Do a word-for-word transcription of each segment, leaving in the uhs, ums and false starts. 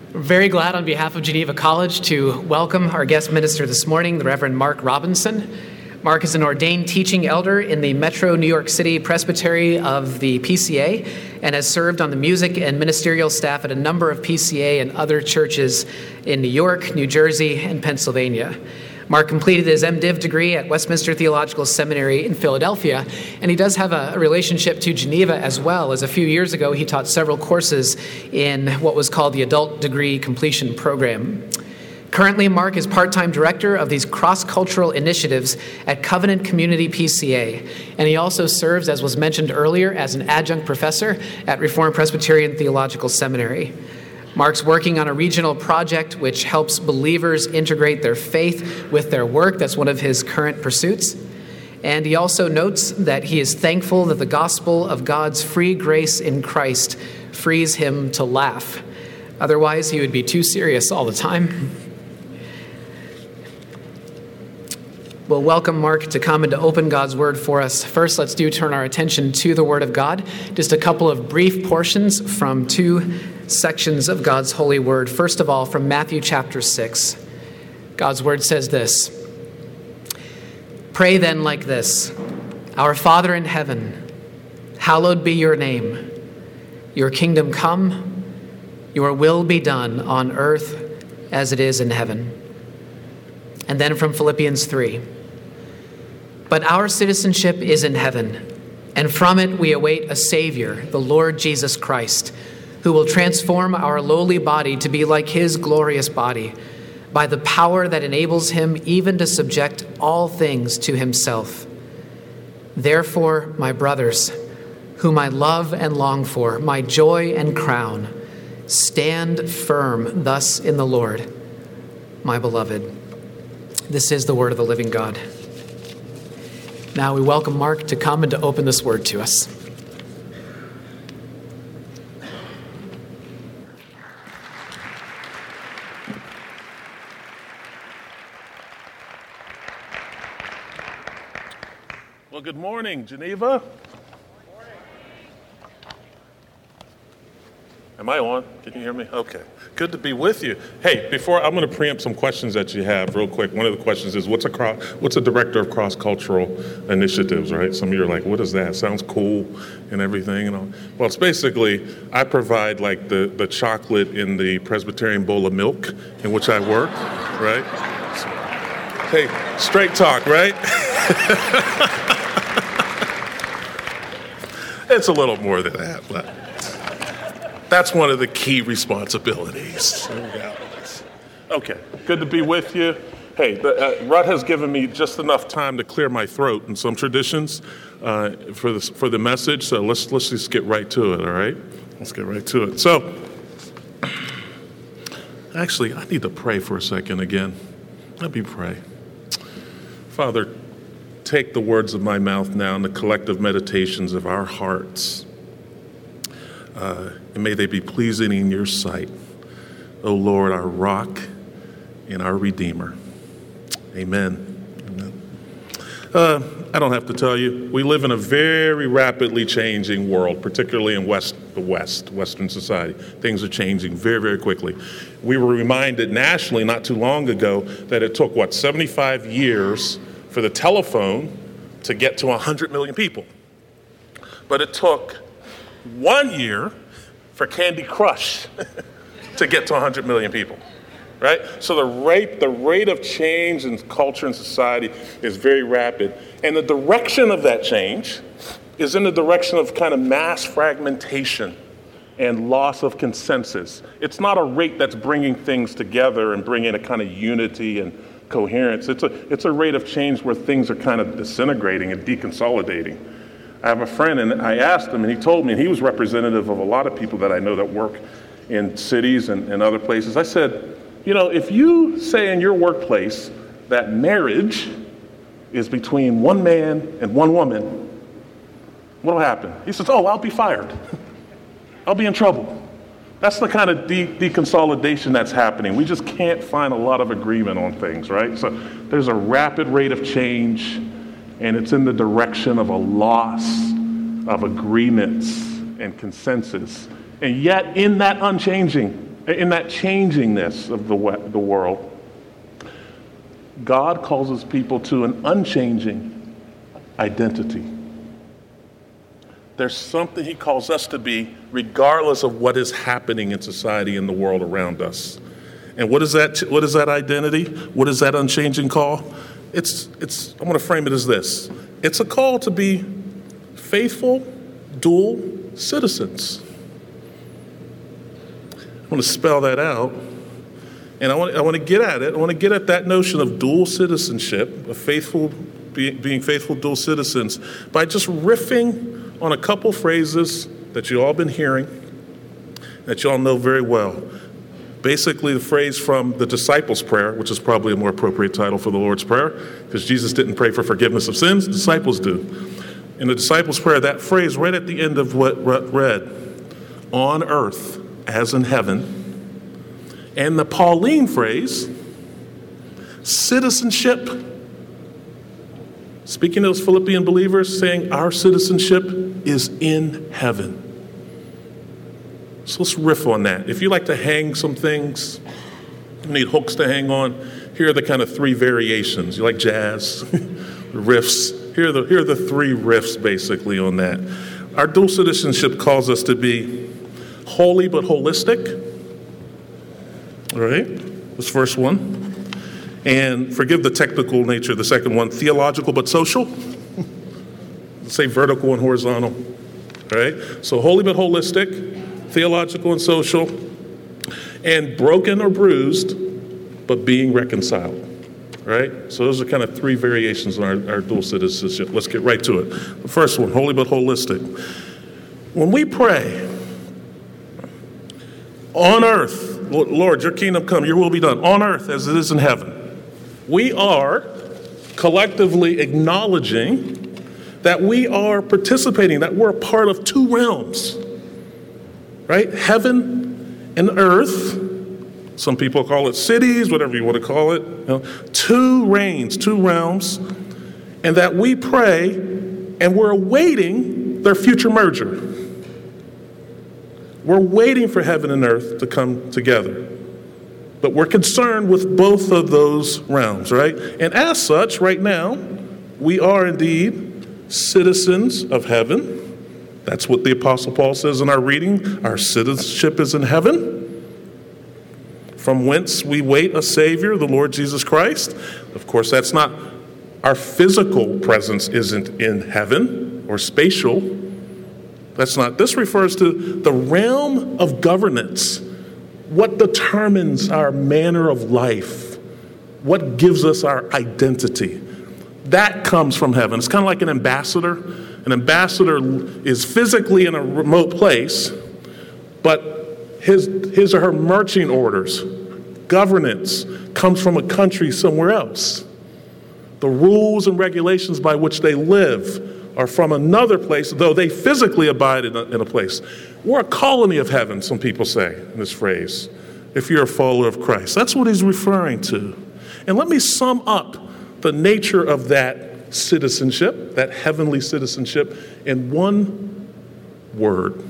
We're very glad on behalf of Geneva College to welcome our guest minister this morning, the Reverend Mark Robinson. Mark is an ordained teaching elder in the Metro New York City Presbytery of the P C A and has served on the music and ministerial staff at a number of P C A and other churches in New York, New Jersey, and Pennsylvania. Mark completed his MDiv degree at Westminster Theological Seminary in Philadelphia, and he does have a relationship to Geneva as well, as a few years ago he taught several courses in what was called the Adult Degree Completion Program. Currently, Mark is part-time director of these cross-cultural initiatives at Covenant Community P C A, and he also serves, as was mentioned earlier, as an adjunct professor at Reformed Presbyterian Theological Seminary. Mark's working on a regional project which helps believers integrate their faith with their work. That's one of his current pursuits. And he also notes that he is thankful that the gospel of God's free grace in Christ frees him to laugh. Otherwise, he would be too serious all the time. We'll welcome Mark to come and to open God's Word for us. First, let's do turn our attention to the Word of God. Just a couple of brief portions from two sections of God's holy Word. First of all, from Matthew chapter six. God's Word says this: "Pray then like this, Our Father in heaven, hallowed be your name. Your kingdom come, your will be done on earth as it is in heaven." And then from Philippians three. "But our citizenship is in heaven, and from it we await a Savior, the Lord Jesus Christ, who will transform our lowly body to be like his glorious body, by the power that enables him even to subject all things to himself. Therefore, my brothers, whom I love and long for, my joy and crown, stand firm thus in the Lord, my beloved." This is the word of the living God. Now we welcome Mark to come and to open this word to us. Well, good morning, Geneva. Am I on? Can you hear me? Okay. Good to be with you. Hey, before I'm going to preempt some questions that you have real quick. One of the questions is, what's a cross, what's a director of cross-cultural initiatives, right? Some of you are like, what is that? Sounds cool and everything. And all. Well, it's basically, I provide like the, the chocolate in the Presbyterian bowl of milk in which I work, right? So, hey, straight talk, right? It's a little more than that, but that's one of the key responsibilities. Okay, good to be with you. Hey, the, uh, Rut has given me just enough time to clear my throat in some traditions uh, for the for the message. So let's let's just get right to it. All right, let's get right to it. So, actually, I need to pray for a second again. Let me pray. Father, take the words of my mouth now and the collective meditations of our hearts. Uh, and may they be pleasing in your sight, O Lord, our rock and our Redeemer. Amen. Amen. Uh, I don't have to tell you, we live in a very rapidly changing world, particularly in West, the West, Western society. Things are changing very, very quickly. We were reminded nationally not too long ago that it took, what, seventy-five years for the telephone to get to one hundred million people. But it took one year for Candy Crush to get to one hundred million people, right? So the rate, the rate of change in culture and society is very rapid. And the direction of that change is in the direction of kind of mass fragmentation and loss of consensus. It's not a rate that's bringing things together and bringing a kind of unity and coherence. It's a, it's a rate of change where things are kind of disintegrating and deconsolidating. I have a friend, and I asked him, and he told me, and he was representative of a lot of people that I know that work in cities and, and other places. I said, you know, if you say in your workplace that marriage is between one man and one woman, what will happen? He says, oh, I'll be fired. I'll be in trouble. That's the kind of de- deconsolidation that's happening. We just can't find a lot of agreement on things, right? So there's a rapid rate of change, and it's in the direction of a loss of agreements and consensus. And yet, in that unchanging in that changingness of the we- the world, God calls his people to an unchanging identity. There's something he calls us to be regardless of what is happening in society and the world around us. And what is that, what is that identity? What is that unchanging call? It's, it's, I'm going to frame it as this. It's a call to be faithful, dual citizens. I want to spell that out. And I want, I want to get at it. I want to get at that notion of dual citizenship, of faithful, be, being faithful dual citizens, by just riffing on a couple phrases that you all been hearing, that you all know very well. Basically, the phrase from the disciples' prayer, which is probably a more appropriate title for the Lord's Prayer, because Jesus didn't pray for forgiveness of sins, the disciples do. In the disciples' prayer, that phrase right at the end of what read, on earth as in heaven, and the Pauline phrase, citizenship. Speaking of those Philippian believers, saying our citizenship is in heaven. So let's riff on that. If you like to hang some things, you need hooks to hang on, here are the kind of three variations. You like jazz, riffs. Here are, the, here are the three riffs basically on that. Our dual citizenship calls us to be holy but holistic. All right, this first one. And forgive the technical nature of the second one, theological but social. Let's say vertical and horizontal. All right, so holy but holistic, theological and social, and broken or bruised, but being reconciled. All right, so those are kind of three variations on our, our dual citizenship. Let's get right to it. The first one, holy but holistic. When we pray, on earth, Lord, your kingdom come, your will be done, on earth as it is in heaven, we are collectively acknowledging that we are participating, that we're a part of two realms, right? Heaven and earth. Some people call it cities, whatever you want to call it. You know, two reigns, two realms, and that we pray and we're awaiting their future merger. We're waiting for heaven and earth to come together. But we're concerned with both of those realms, right? And as such, right now, we are indeed citizens of heaven. That's what the Apostle Paul says in our reading. Our citizenship is in heaven, from whence we wait a Savior, the Lord Jesus Christ. Of course, that's not, our physical presence isn't in heaven or spatial. That's not, this refers to the realm of governance. What determines our manner of life? What gives us our identity? That comes from heaven. It's kind of like an ambassador. An ambassador is physically in a remote place, but his, his or her marching orders, governance, comes from a country somewhere else. The rules and regulations by which they live are from another place, though they physically abide in a, in a place. We're a colony of heaven, some people say in this phrase, if you're a follower of Christ. That's what he's referring to. And let me sum up the nature of that citizenship, that heavenly citizenship, in one word.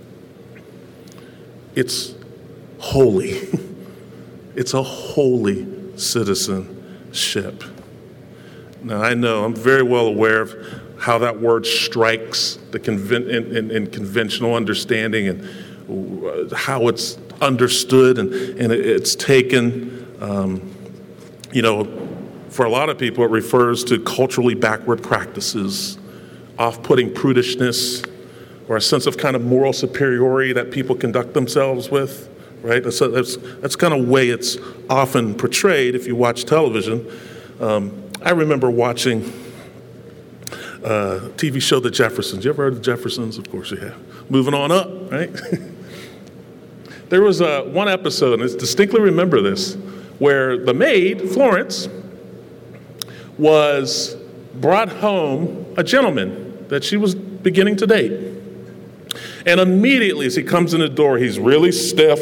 It's holy. It's a holy citizenship. Now, I know, I'm very well aware of how that word strikes the conven- in, in, in conventional understanding and how it's understood and, and it's taken, um, you know, for a lot of people it refers to culturally backward practices, off-putting prudishness, or a sense of kind of moral superiority that people conduct themselves with, right? That's, that's, that's kind of way it's often portrayed if you watch television. Um, I remember watching Uh, T V show The Jeffersons. You ever heard of The Jeffersons? Of course you have. Moving on up, right? There was uh, one episode, and I distinctly remember this, where the maid, Florence, was brought home a gentleman that she was beginning to date. And immediately as he comes in the door, he's really stiff.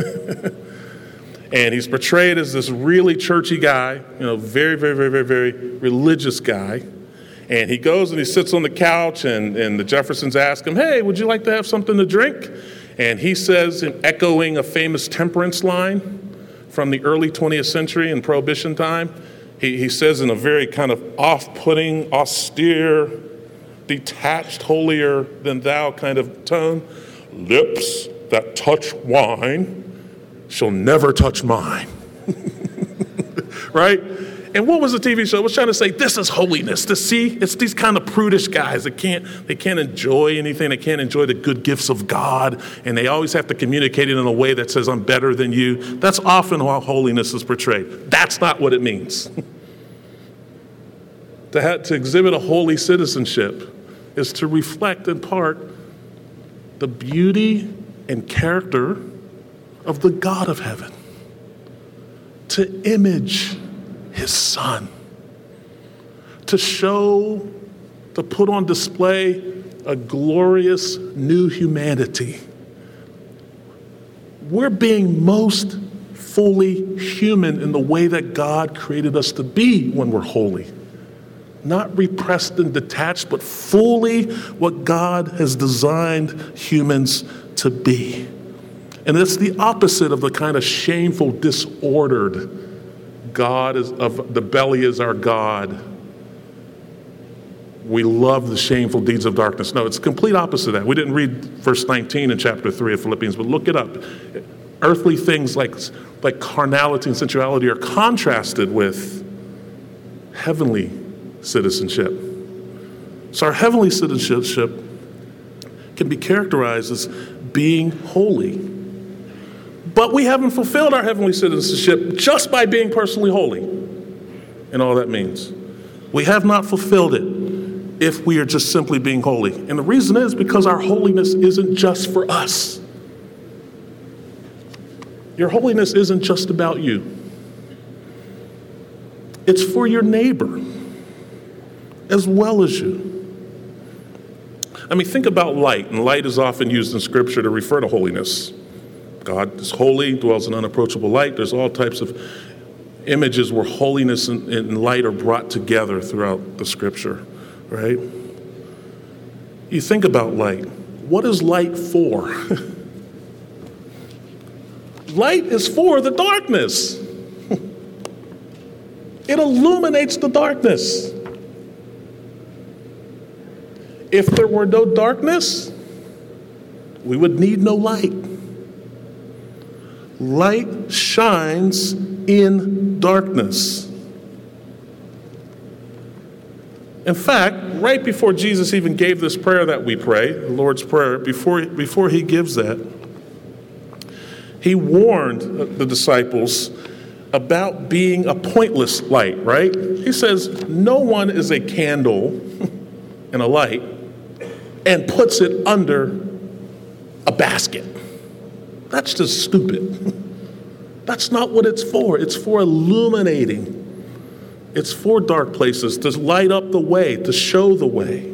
And he's portrayed as this really churchy guy, you know, very, very, very, very, very religious guy. And he goes and he sits on the couch, and, and the Jeffersons ask him, hey, would you like to have something to drink? And he says, in echoing a famous temperance line from the early twentieth century in Prohibition time, he, he says in a very kind of off-putting, austere, detached, holier than thou kind of tone, lips that touch wine shall never touch mine. Right? And what was the T V show? It was trying to say, this is holiness. To see, it's these kind of prudish guys that can't, they can't enjoy anything. They can't enjoy the good gifts of God. And they always have to communicate it in a way that says, I'm better than you. That's often how holiness is portrayed. That's not what it means. to, have, to exhibit a holy citizenship is to reflect in part the beauty and character of the God of heaven. To image his son, to show, to put on display a glorious new humanity. We're being most fully human in the way that God created us to be when we're holy. Not repressed and detached, but fully what God has designed humans to be. And it's the opposite of the kind of shameful, disordered God is of the belly is our God. We love the shameful deeds of darkness. No, it's the complete opposite of that. We didn't read verse nineteen in chapter three of Philippians, but look it up. Earthly things like, like carnality and sensuality are contrasted with heavenly citizenship. So our heavenly citizenship can be characterized as being holy. But we haven't fulfilled our heavenly citizenship just by being personally holy, and all that means. We have not fulfilled it if we are just simply being holy. And the reason is because our holiness isn't just for us. Your holiness isn't just about you. It's for your neighbor as well as you. I mean, think about light, and light is often used in Scripture to refer to holiness. God is holy, dwells in unapproachable light. There's all types of images where holiness and, and light are brought together throughout the Scripture, right? You think about light. What is light for? Light is for the darkness. It illuminates the darkness. If there were no darkness, we would need no light. Light shines in darkness. In fact, right before Jesus even gave this prayer that we pray, the Lord's Prayer, before, before he gives that, he warned the disciples about being a pointless light, right? He says, no one is a candle and a light and puts it under a basket. That's just stupid. That's not what it's for. It's for illuminating. It's for dark places, to light up the way, to show the way.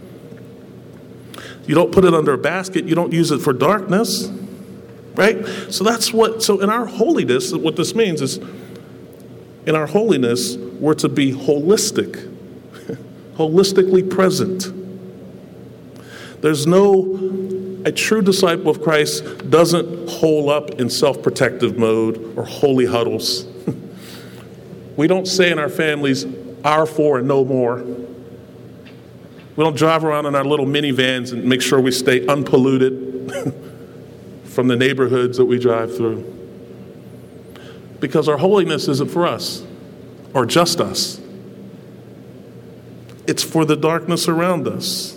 You don't put it under a basket. You don't use it for darkness, right? So that's what, so in our holiness, what this means is, in our holiness, we're to be holistic, holistically present. There's no, a true disciple of Christ doesn't hole up in self-protective mode or holy huddles. We don't say in our families, our four and no more. We don't drive around in our little minivans and make sure we stay unpolluted from the neighborhoods that we drive through. Because our holiness isn't for us or just us. It's for the darkness around us.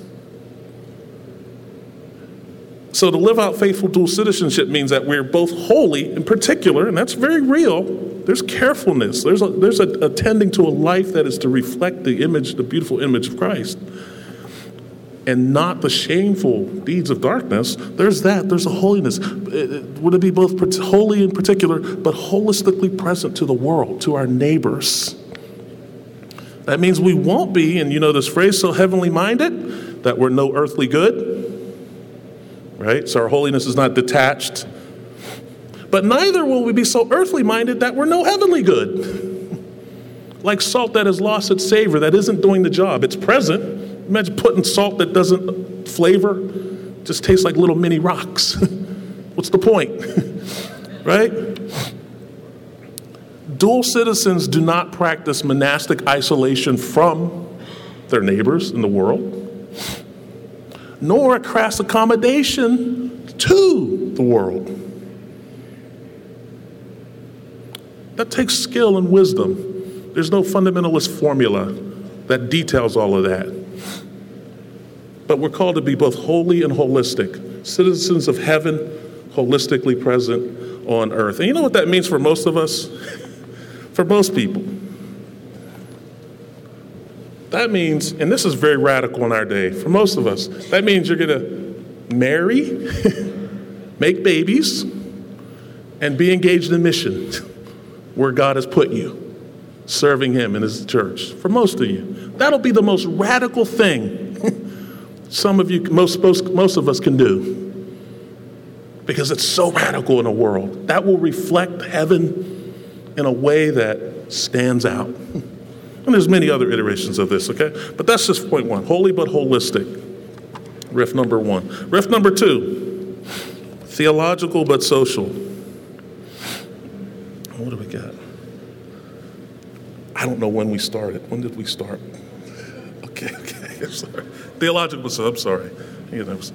So to live out faithful dual citizenship means that we're both holy in particular, and that's very real. There's carefulness. There's a, there's a, attending to a life that is to reflect the image, the beautiful image of Christ, and not the shameful deeds of darkness. There's that. There's a holiness. Would it be both holy in particular, but holistically present to the world, to our neighbors? That means we won't be, and you know this phrase, so heavenly minded that we're no earthly good. Right? So our holiness is not detached. But neither will we be so earthly minded that we're no heavenly good. Like salt that has lost its savor, that isn't doing the job. It's present. Imagine putting salt that doesn't flavor, just tastes like little mini rocks. What's the point? Right? Dual citizens do not practice monastic isolation from their neighbors in the world, nor a crass accommodation to the world. That takes skill and wisdom. There's no fundamentalist formula that details all of that. But we're called to be both holy and holistic, citizens of heaven, holistically present on earth. And you know what that means for most of us? For most people. That means, and this is very radical in our day, for most of us, that means you're going to marry, make babies, and be engaged in mission where God has put you, serving him in his church. For most of you, that'll be the most radical thing some of you, most, most, most of us can do, because it's so radical in the world. That will reflect heaven in a way that stands out. And there's many other iterations of this, okay? But that's just point one, holy but holistic. Riff number one. Riff number two, theological but social. What do we got? I don't know when we started. When did we start? Okay, okay, I'm sorry. Theological, so I'm sorry. You know,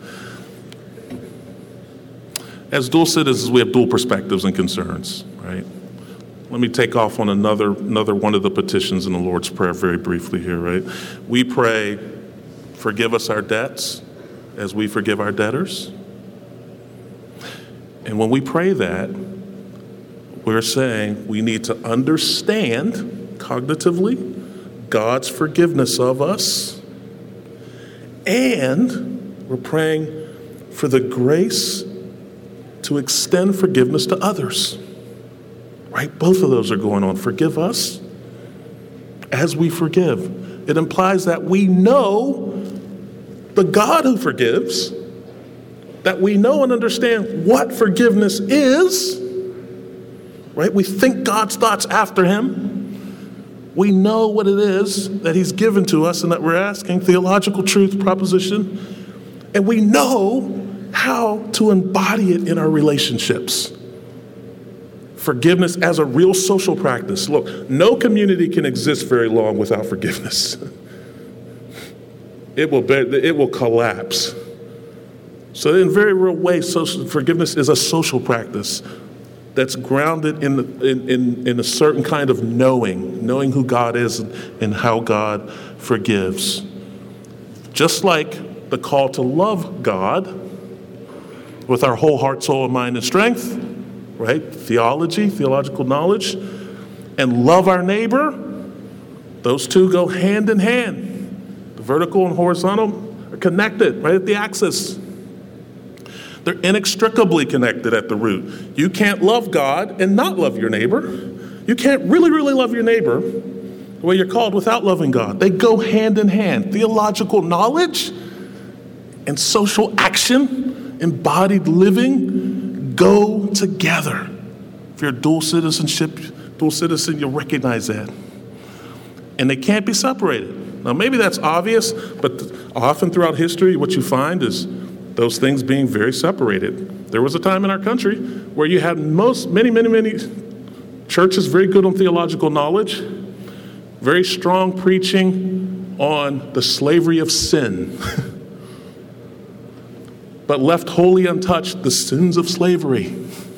as dual citizens, we have dual perspectives and concerns, right? Let me take off on another another one of the petitions in the Lord's Prayer very briefly here, right? We pray, forgive us our debts as we forgive our debtors. And when we pray that, we're saying we need to understand cognitively God's forgiveness of us, and we're praying for the grace to extend forgiveness to others. Right? Both of those are going on. Forgive us as we forgive. It implies that we know the God who forgives, that we know and understand what forgiveness is, right? We think God's thoughts after him. We know what it is that he's given to us and that we're asking, theological truth proposition, and we know how to embody it in our relationships. Forgiveness as a real social practice. Look, no community can exist very long without forgiveness. It will be, it will collapse. So in very real way, social forgiveness is a social practice that's grounded in, the, in, in, in a certain kind of knowing, knowing who God is and how God forgives. Just like the call to love God with our whole heart, soul, and mind and strength, right? Theology, theological knowledge, and love our neighbor, those two go hand in hand. The vertical and horizontal are connected right at the axis. They're inextricably connected at the root. You can't love God and not love your neighbor. You can't really, really love your neighbor the way you're called without loving God. They go hand in hand. Theological knowledge and social action, embodied living, go together. If you're a dual citizenship, dual citizen, you'll recognize that. And they can't be separated. Now, maybe that's obvious, but often throughout history, what you find is those things being very separated. There was a time in our country where you had most, many, many, many churches very good on theological knowledge, very strong preaching on the slavery of sin, but left wholly untouched the sins of slavery.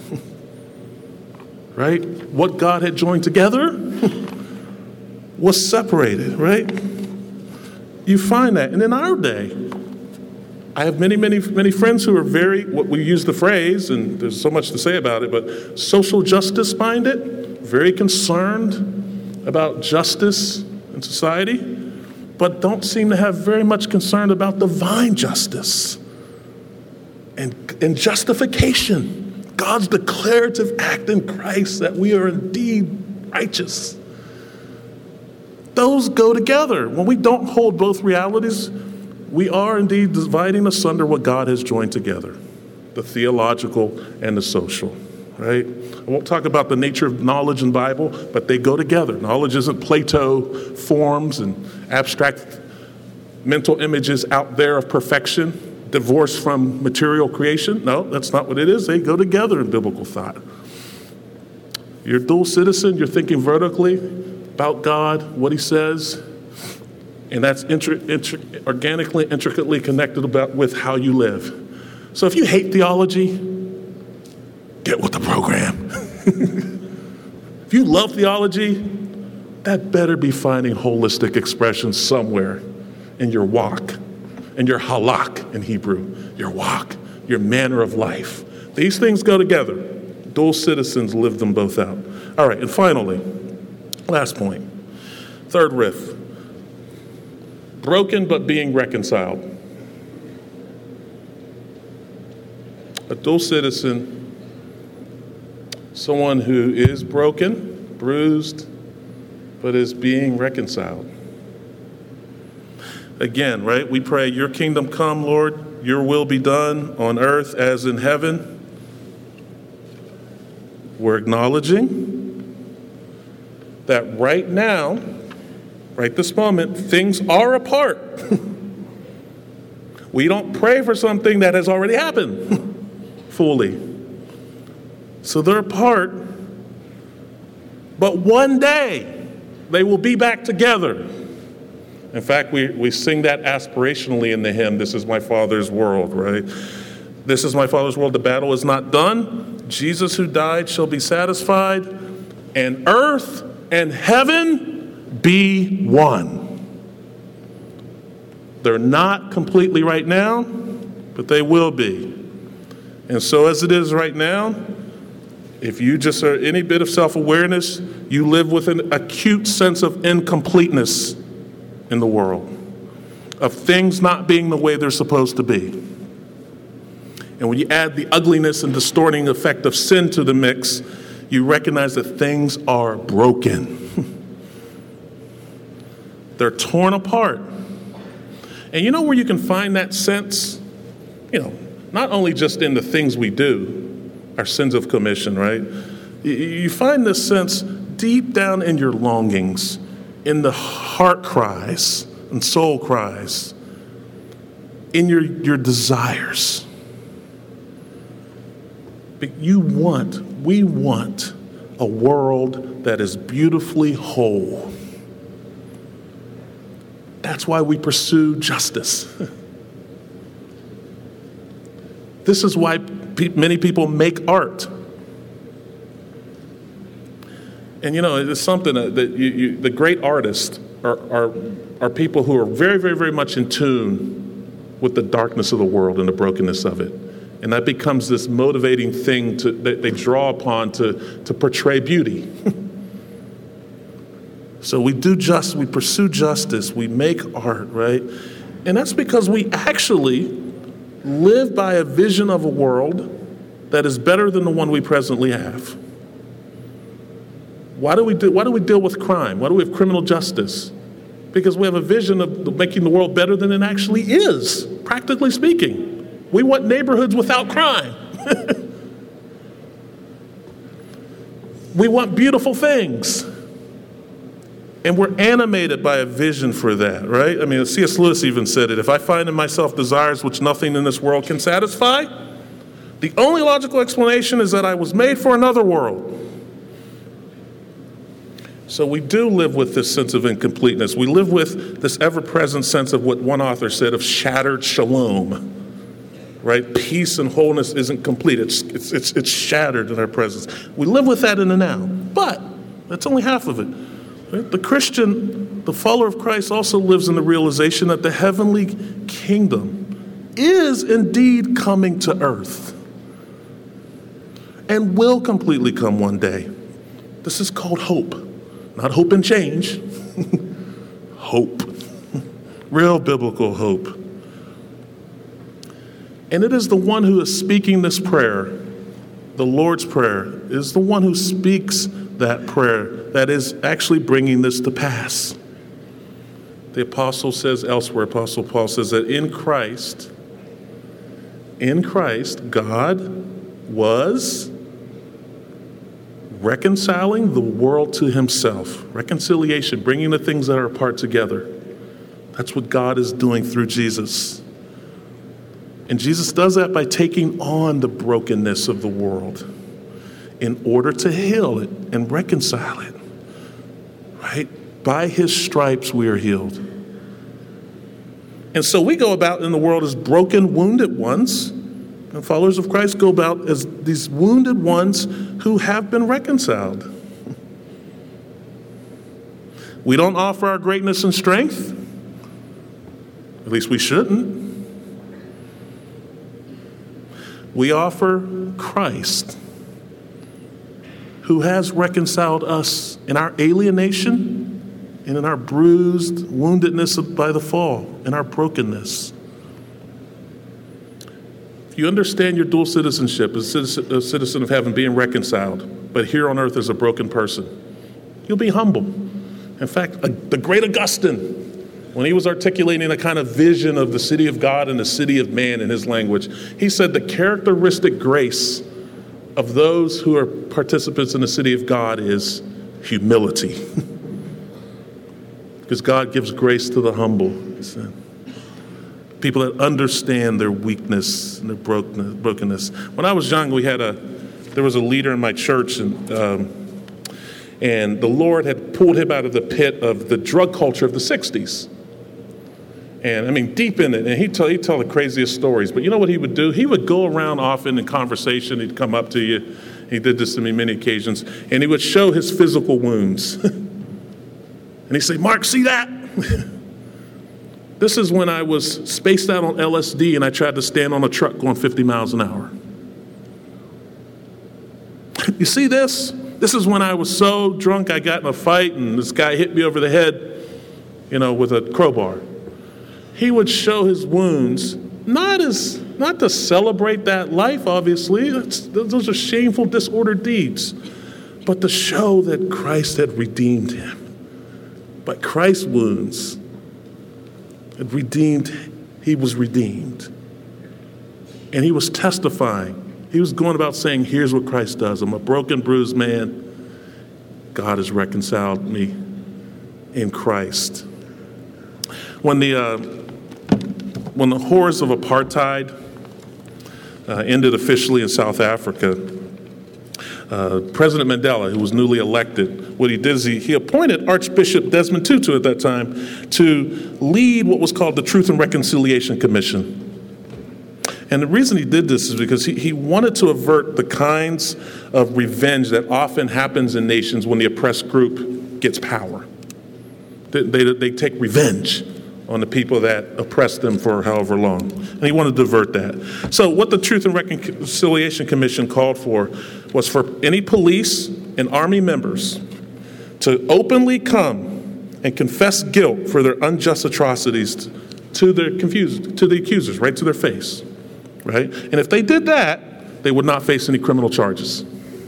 Right? What God had joined together was separated, right? You find that. And in our day, I have many, many, many friends who are very, what we use the phrase, and there's so much to say about it, but social justice minded, very concerned about justice in society, but don't seem to have very much concern about divine justice. And, and justification, God's declarative act in Christ that we are indeed righteous. Those go together. When we don't hold both realities, we are indeed dividing asunder what God has joined together, the theological and the social, right? I won't talk about the nature of knowledge and Bible, but they go together. Knowledge isn't Plato forms and abstract mental images out there of perfection. divorced from material creation. No, that's not what it is. They go together in biblical thought. You're a dual citizen. You're thinking vertically about God, what he says, and that's intri- intri- organically, intricately connected about with how you live. So if you hate theology, get with the program. If you love theology, that better be finding holistic expression somewhere in your walk, in your halak in Hebrew, your walk, your manner of life. These things go together. Dual citizens live them both out. All right, and finally, last point, third riff, broken but being reconciled. A dual citizen, someone who is broken, bruised, but is being reconciled. Again, right, we pray, your kingdom come, Lord, your will be done on earth as in heaven. We're acknowledging that right now, right this moment, things are apart. We don't pray for something that has already happened fully. So they're apart, but one day they will be back together. In fact, we, we sing that aspirationally in the hymn, This Is My Father's World, right? This is my Father's world, the battle is not done. Jesus who died shall be satisfied, and earth and heaven be one. They're not completely right now, but they will be. And so as it is right now, if you just are any bit of self-awareness, you live with an acute sense of incompleteness in the world, of things not being the way they're supposed to be. And when you add the ugliness and distorting effect of sin to the mix, you recognize that things are broken. They're torn apart. And you know where you can find that sense? You know, not only just in the things we do, our sins of commission, right? You find this sense deep down in your longings, in the heart cries and soul cries, in your, your desires. But you want, we want a world that is beautifully whole. That's why we pursue justice. This is why pe- many people make art. And you know, it's something that, that you, you, the great artists are, are, are people who are very, very, very much in tune with the darkness of the world and the brokenness of it. And that becomes this motivating thing to, that they draw upon to, to portray beauty. So we do just, we pursue justice, we make art, right? And that's because we actually live by a vision of a world that is better than the one we presently have. Why do we do, why do we deal with crime? Why do we have criminal justice? Because we have a vision of making the world better than it actually is, practically speaking. We want neighborhoods without crime. We want beautiful things. And we're animated by a vision for that, right? I mean, C S Lewis even said it. If I find in myself desires which nothing in this world can satisfy, the only logical explanation is that I was made for another world. So we do live with this sense of incompleteness. We live with this ever-present sense of what one author said of shattered shalom, right? Peace and wholeness isn't complete. It's, it's, it's, it's shattered in our presence. We live with that in the now, but that's only half of it. Right? The Christian, the follower of Christ, also lives in the realization that the heavenly kingdom is indeed coming to earth and will completely come one day. This is called hope. Not hope and change. Hope. Real biblical hope. And it is the one who is speaking this prayer, the Lord's Prayer, is the one who speaks that prayer that is actually bringing this to pass. The apostle says elsewhere, Apostle Paul says that in Christ, in Christ, God was reconciling the world to himself. Reconciliation, bringing the things that are apart together. That's what God is doing through Jesus. And Jesus does that by taking on the brokenness of the world in order to heal it and reconcile it, right? By his stripes we are healed. And so we go about in the world as broken, wounded ones, and followers of Christ go about as these wounded ones who have been reconciled. We don't offer our greatness and strength. At least we shouldn't. We offer Christ, who has reconciled us in our alienation and in our bruised woundedness by the fall, in our brokenness. If you understand your dual citizenship as a citizen of heaven being reconciled, but here on earth as a broken person, you'll be humble. In fact, the great Augustine, when he was articulating a kind of vision of the city of God and the city of man in his language, he said the characteristic grace of those who are participants in the city of God is humility. Because God gives grace to the humble. He said. People that understand their weakness and their brokenness. When I was young, we had a, there was a leader in my church, and um, and the Lord had pulled him out of the pit of the drug culture of the sixties. And I mean, deep in it, and he'd tell, he'd tell the craziest stories. But you know what he would do? He would go around often in conversation. He'd come up to you. He did this to me many occasions. And he would show his physical wounds. And he'd say, Mark, see that? This is when I was spaced out on L S D and I tried to stand on a truck going fifty miles an hour. You see this? This is when I was so drunk I got in a fight and this guy hit me over the head, you know, with a crowbar. He would show his wounds, not as not to celebrate that life, obviously. That's, those are shameful, disordered deeds. But to show that Christ had redeemed him. But Christ's wounds had redeemed, he was redeemed. And he was testifying. He was going about saying, here's what Christ does. I'm a broken, bruised man. God has reconciled me in Christ. When the uh, when the horrors of apartheid uh, ended officially in South Africa, uh, President Mandela, who was newly elected, what he did is he, he appointed Archbishop Desmond Tutu at that time to lead what was called the Truth and Reconciliation Commission. And the reason he did this is because he, he wanted to avert the kinds of revenge that often happens in nations when the oppressed group gets power. They, they, they take revenge on the people that oppressed them for however long. And he wanted to divert that. So what the Truth and Reconciliation Commission called for was for any police and army members to openly come and confess guilt for their unjust atrocities to their confused, to the accusers, right to their face. Right? And if they did that, they would not face any criminal charges.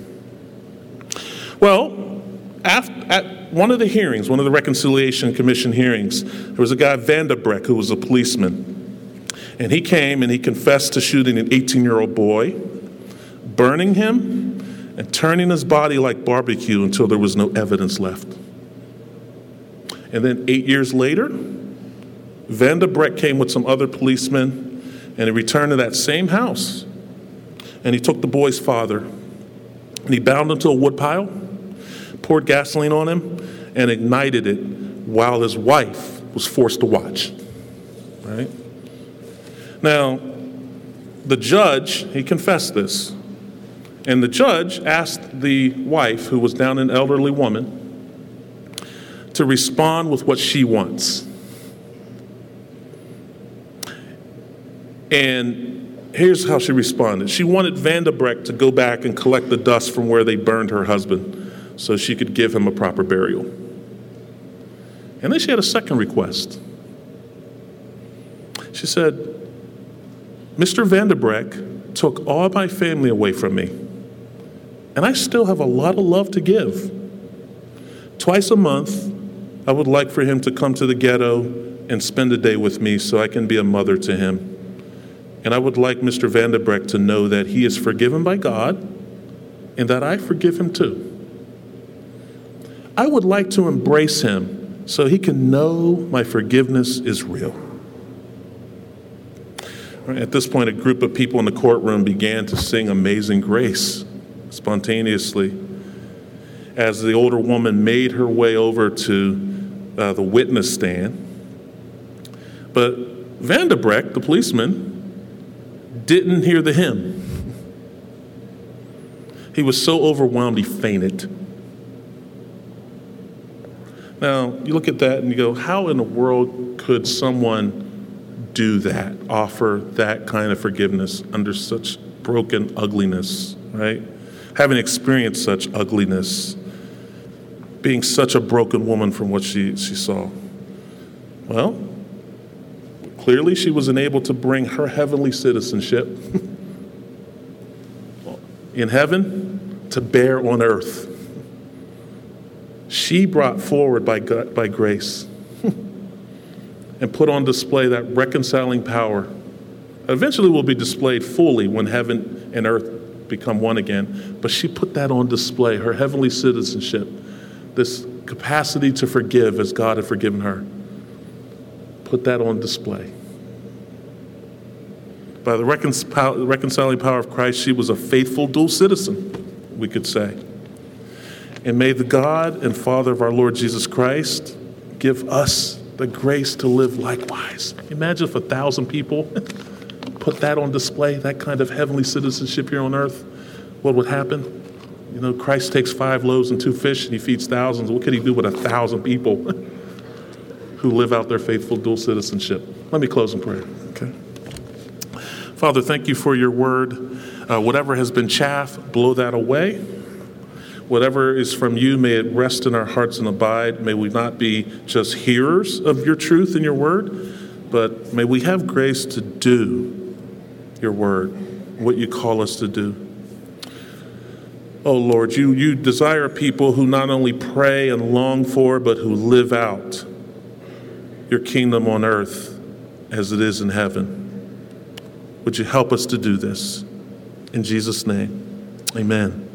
Well, after, at one of the hearings, one of the Reconciliation Commission hearings, there was a guy, Van der Breck, who was a policeman. And he came and he confessed to shooting an eighteen-year-old boy, burning him, and turning his body like barbecue until there was no evidence left. And then eight years later, Van der Breck came with some other policemen, and he returned to that same house, and he took the boy's father, and he bound him to a wood pile, poured gasoline on him, and ignited it while his wife was forced to watch. Right? Now, the judge, he confessed this, and the judge asked the wife, who was down an elderly woman, to respond with what she wants. And here's how she responded. She wanted Van der Breck to go back and collect the dust from where they burned her husband so she could give him a proper burial. And then she had a second request. She said, Mister Van der Breck took all my family away from me, and I still have a lot of love to give. Twice a month, I would like for him to come to the ghetto and spend a day with me so I can be a mother to him. And I would like Mister Van der Breck to know that he is forgiven by God and that I forgive him too. I would like to embrace him so he can know my forgiveness is real. At this point, a group of people in the courtroom began to sing Amazing Grace spontaneously as the older woman made her way over to uh, the witness stand. But Van der Breck, the policeman, didn't hear the hymn. He was so overwhelmed he fainted. Now, you look at that and you go, how in the world could someone do that, offer that kind of forgiveness under such broken ugliness, right? Having experienced such ugliness, being such a broken woman from what she, she saw. Well, clearly she was enabled to bring her heavenly citizenship in heaven to bear on earth. She brought forward by God, by grace and put on display that reconciling power. Eventually will be displayed fully when heaven and earth become one again. But she put that on display, her heavenly citizenship, this capacity to forgive as God had forgiven her. Put that on display. By the reconcil- reconciling power of Christ, she was a faithful dual citizen, we could say. And may the God and Father of our Lord Jesus Christ give us the grace to live likewise. Imagine if a thousand people put that on display, that kind of heavenly citizenship here on earth. What would happen? You know, Christ takes five loaves and two fish and he feeds thousands. What could he do with a thousand people who live out their faithful dual citizenship? Let me close in prayer. Okay. Father, thank you for your word. Uh, whatever has been chaff, blow that away. Whatever is from you, may it rest in our hearts and abide. May we not be just hearers of your truth and your word, but may we have grace to do your word, what you call us to do. Oh, Lord, you, you desire people who not only pray and long for, but who live out your kingdom on earth as it is in heaven. Would you help us to do this? In Jesus' name, amen.